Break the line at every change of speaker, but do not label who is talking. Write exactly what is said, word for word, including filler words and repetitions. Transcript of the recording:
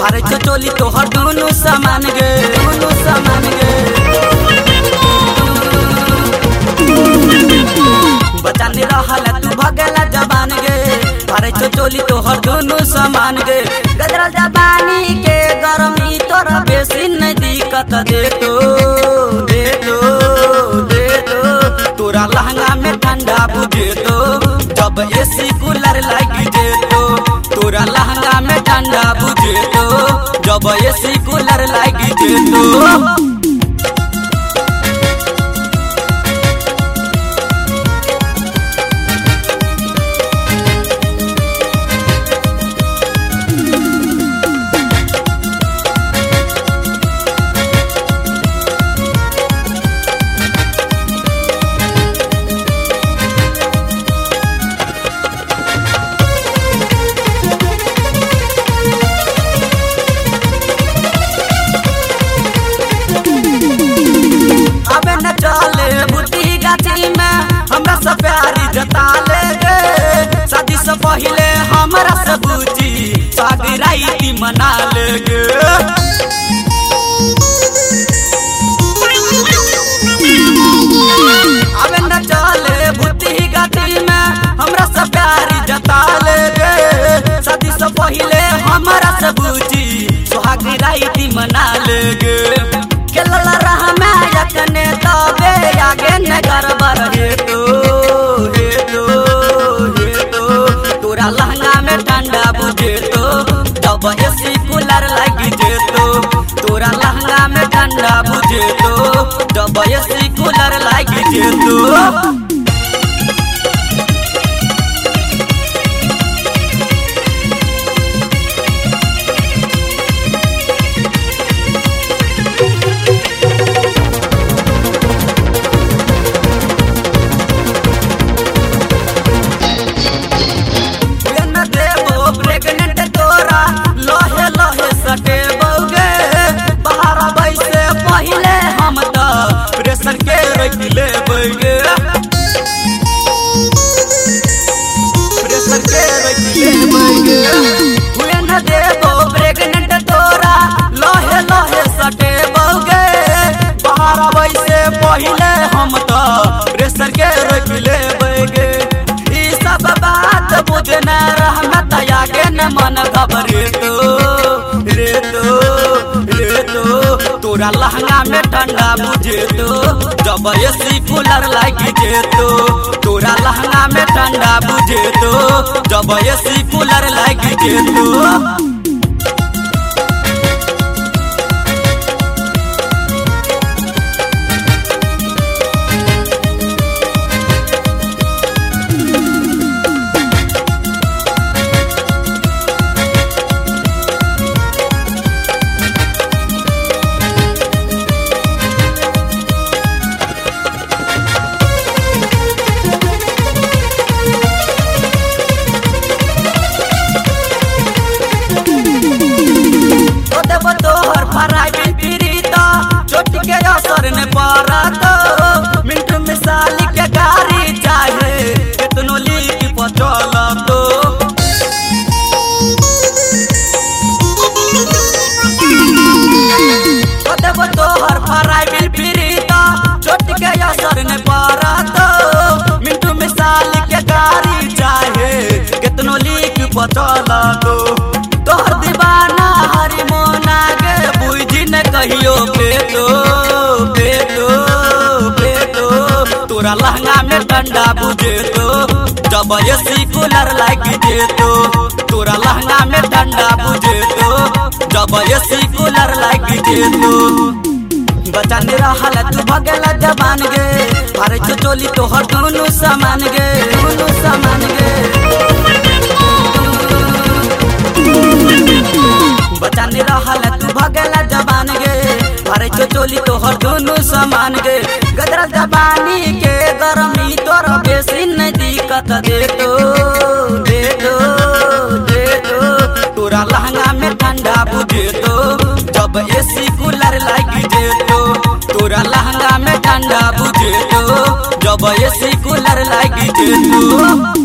फारे छो चोली तोहर दुनु सामान गे दुनु सामान गे बचाने रहल तू भगला जबान गे फारे छो चोली तोहर दुनु सामान गे गदरल जबानी के गरमी तोरा बेसी नहीं दिक्कत दे तो दे तो दे तो तोरा लहंगा में ठंडा बुझे तो जब एसी कूलर लगी दे तो तोरा लहंगा में ठंडा बुझे तो जब एसी कूलर लगी दे तो हमरा से प्यारी जता ले गे शादी से पहले हमरा से बूझी सागराई मना ले गे अब न चले बुद्धि गाती में हमरा से प्यारी जता ले गे शादी से पहले हमरा से बूझी सागराई मना ले गे खेलल रह में यकने तबे आगे न गड़बड़ हे तो हे तो हे तो तोरा लहंगा में ठंडा बुझे तो जब एसी कूलर लगी जे तो तोरा लहंगा में ठंडा बुझे तो जब एसी कूलर लगी जे तो प्रेशर के रख ले बगे प्रेशर के रख ले बगे हुए न देबो प्रेग्नेंट तोरा लहे लहे सटे बगे बाहर वैसे पहले हम तो प्रेशर के रख ले बगे ई सब बात बुझ न रहमत आगे न मन घबरे तो रे तो रे तो तोरा लहंगा में ठंडा बुझे तो जब एसी कूलर लगी जे तो तोरा लहंगा में ठंडा बुझे तो जब एसी कूलर लगी जे तो तोहर फराई पीड़िता चोट के असर ने पड़ा तो मिंटू मिसाली के गाड़ी चाहे कितनो लीक पचल तो देव तोहर फराई पीड़िता चोट के असर ने पड़ा तो मिंटू मिसाली के गाड़ी चाहे कितनो लीक पचल तो तोहर दीवाना हरी मोना गे बुझी न कहियो बेटो बेटो बेटो तोरा लहंगा में ठंडा बुझे तो जब एसी कूलर लगी जे तो तोरा लहंगा में ठंडा बुझे तो जब एसी कूलर लगी जे तो बचाने रहल तू भगला जबान गे फारे छो चोली तोहर दुनु सामान गे दुनु सामान गे बचाने रहल तू भगला जबान गे फारे छो चोली तोहर दुनु सामान गे गदरल जबानी के गरमी तोरा बेसी नहीं दिक्कत दे तो दे तो दे तो तोरा लहंगा में ठंडा बुझे तो जब एसी कूलर लगी जे तो तोरा लहंगा में ठंडा बुझे तो जब एसी कूलर लगी जे तो